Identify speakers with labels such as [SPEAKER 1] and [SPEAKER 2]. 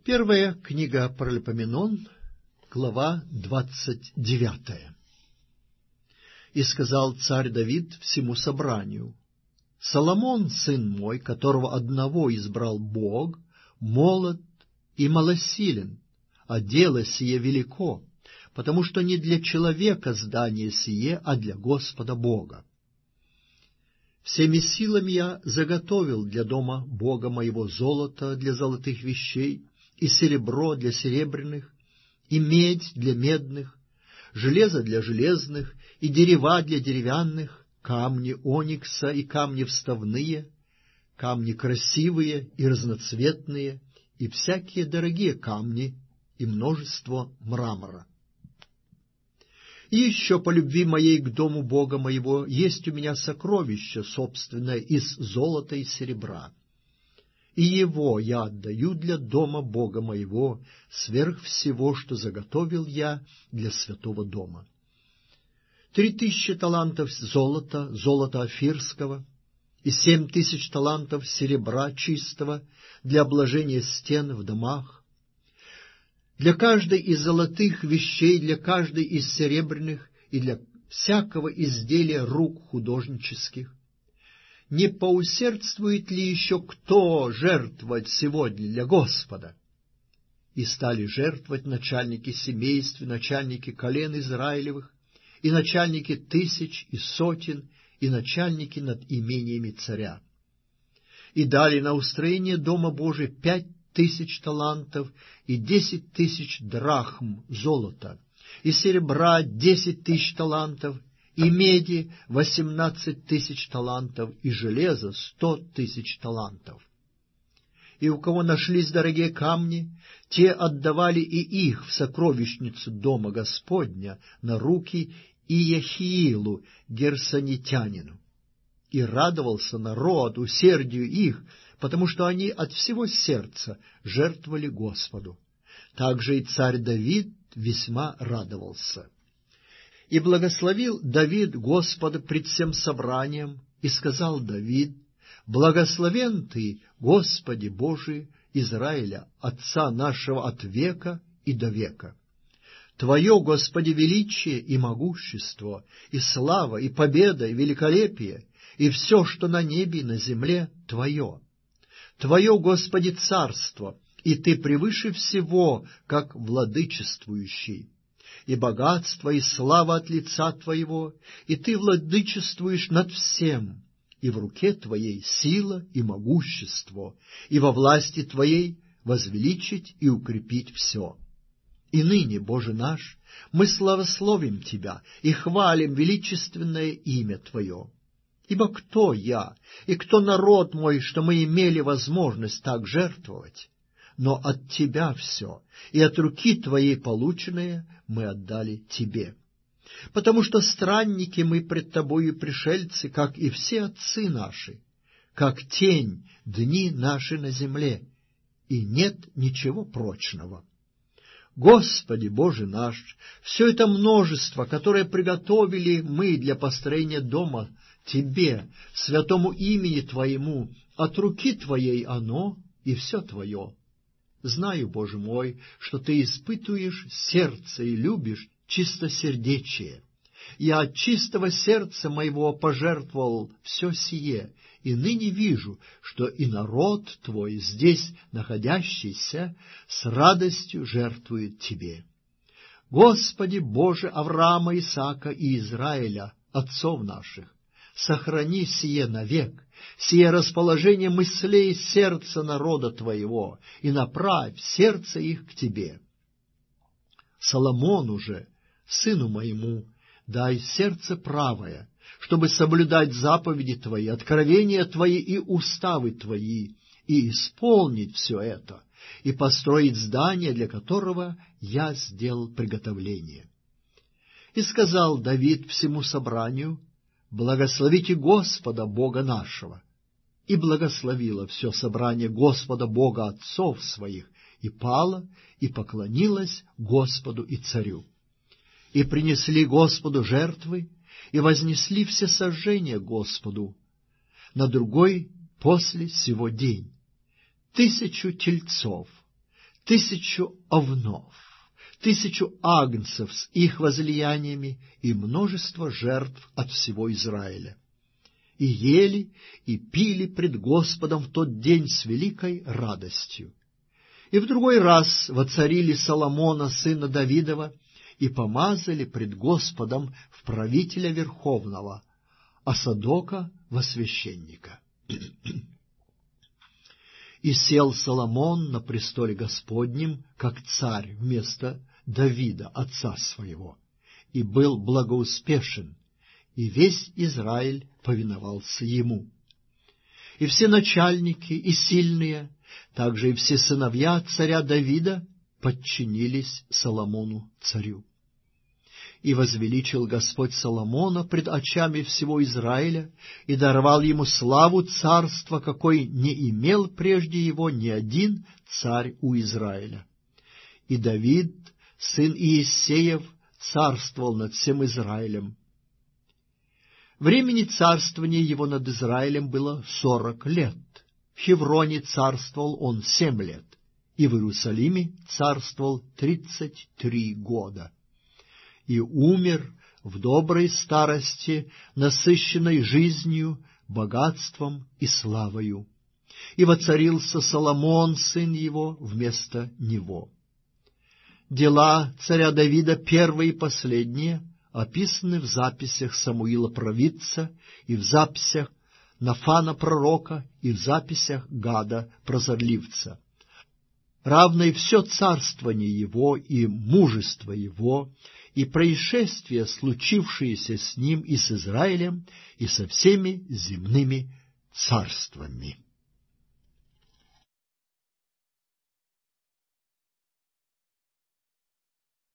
[SPEAKER 1] Первая книга Паралипоменон, глава 29. «И сказал царь Давид всему собранию: Соломон, сын мой, которого одного избрал Бог, молод и малосилен, а дело сие велико, потому что не для человека здание сие, а для Господа Бога. Всеми силами я заготовил для дома Бога моего золото для золотых вещей, и серебро для серебряных, и медь для медных, железо для железных, и дерева для деревянных, камни оникса и камни вставные, камни красивые и разноцветные, и всякие дорогие камни, и множество мрамора. И еще по любви моей к дому Бога моего есть у меня сокровище собственное из золота и серебра, и его я отдаю для дома Бога моего сверх всего, что заготовил я для святого дома. 3000 талантов золота, золота офирского, и 7000 талантов серебра чистого для обложения стен в домах, для каждой из золотых вещей, для каждой из серебряных и для всякого изделия рук художнических. Не поусердствует ли еще кто жертвовать сегодня для Господа? И стали жертвовать начальники семейств, начальники колен Израилевых, и начальники тысяч и сотен, и начальники над имениями царя. И дали на устроение дома Божия 5000 талантов и 10 000 драхм золота, и серебра 10 000 талантов, и меди 18 000 талантов, и железа 100 000 талантов. И у кого нашлись дорогие камни, те отдавали и их в сокровищницу дома Господня на руки Иехиилу герсонитянину. И радовался народ усердию их, потому что они от всего сердца жертвовали Господу. Также и царь Давид весьма радовался. И благословил Давид Господа пред всем собранием, и сказал Давид: «Благословен Ты, Господи Божий Израиля, Отца нашего от века и до века. Твое, Господи, величие и могущество, и слава, и победа, и великолепие, и все, что на небе и на земле, Твое. Твое, Господи, царство, и Ты превыше всего, как владычествующий. И богатство, и слава от лица Твоего, и Ты владычествуешь над всем, и в руке Твоей сила и могущество, и во власти Твоей возвеличить и укрепить все. И ныне, Боже наш, мы славословим Тебя и хвалим величественное имя Твое. Ибо кто я и кто народ мой, что мы имели возможность так жертвовать? Но от Тебя все, и от руки Твоей полученное мы отдали Тебе. Потому что странники мы пред Тобою пришельцы, как и все отцы наши, как тень дни наши на земле, и нет ничего прочного. Господи Боже наш, все это множество, которое приготовили мы для построения дома Тебе, святому имени Твоему, от руки Твоей оно и все Твое. Знаю, Боже мой, что Ты испытываешь сердце и любишь чистосердечие. Я от чистого сердца моего пожертвовал все сие, и ныне вижу, что и народ Твой, здесь находящийся, с радостью жертвует Тебе. Господи Боже Авраама, Исаака и Израиля, отцов наших, сохрани сие навек, сие расположение мыслей сердца народа Твоего, и направь сердце их к Тебе. Соломону же, сыну моему, дай сердце правое, чтобы соблюдать заповеди Твои, откровения Твои и уставы Твои, и исполнить все это, и построить здание, для которого я сделал приготовление». И сказал Давид всему собранию: «Благословите Господа Бога нашего». И благословило все собрание Господа Бога отцов своих, и пало, и поклонилось Господу и царю. И принесли Господу жертвы, и вознесли все сожжения Господу на другой после сего день 1000 тельцов, 1000 овнов, 1000 агнцев с их возлияниями и множество жертв от всего Израиля. И ели, и пили пред Господом в тот день с великой радостью. И в другой раз воцарили Соломона, сына Давидова, и помазали пред Господом в правителя верховного, а Садока во священника. И сел Соломон на престоле Господнем, как царь вместо Давида, отца своего, и был благоуспешен, и весь Израиль повиновался ему. И все начальники и сильные, также и все сыновья царя Давида, подчинились Соломону царю. И возвеличил Господь Соломона пред очами всего Израиля, и даровал ему славу царства, какой не имел прежде его ни один царь у Израиля. И Давид, сын Иессеев, царствовал над всем Израилем. Времени царствования его над Израилем было 40 лет. В Хевроне царствовал он 7 лет, и в Иерусалиме царствовал 33 года. И умер в доброй старости, насыщенной жизнью, богатством и славою. И воцарился Соломон, сын его, вместо него. Дела царя Давида, первые и последние, описаны в записях Самуила провидца, и в записях Нафана пророка, и в записях Гада прозорливца. Равно и все царствование его, и мужество его, и происшествия, случившиеся с ним и с Израилем, и со всеми земными царствами.